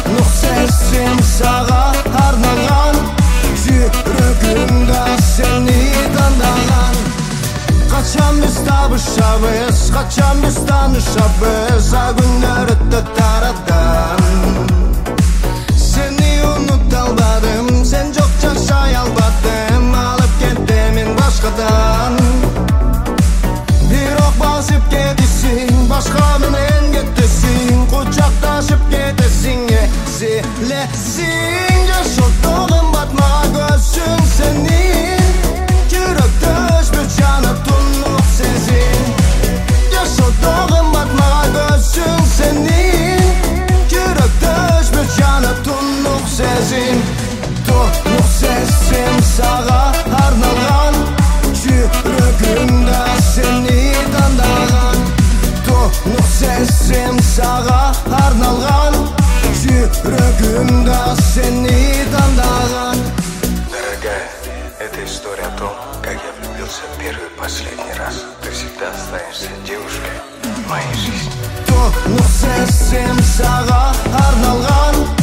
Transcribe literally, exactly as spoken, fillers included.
Тоонук сезим сага арналган, жүрөгүмдө сени тандаган. Качан биз табышабыз, качан биз таанышабыз, а күндөр өтөт тарадан. Сени унута албадым, сен жок жашай албадым, алып кетти мен башкадан. Бирок басып кетесиң, башка менен кетесиң, кучакташып кетесиң, эзилесиң. Жашоо кымбат мага көзүң сенин, жүрөктө өчпөт жанып тунук сезим. Жашоо кымбат мага көзүң сенин, жүрөктө өчпөт жанып тунук сезим. Тунук сезим сага арналган, жүрөгүмдө сени тандаган. Тунук сезим сага арналган, жүрөгүмдө сени тандаган. Дорогая, это история о том, как я влюбился первый и последний раз. Ты всегда останешься девушкой в моей жизни. Тунук сезим сага арналган,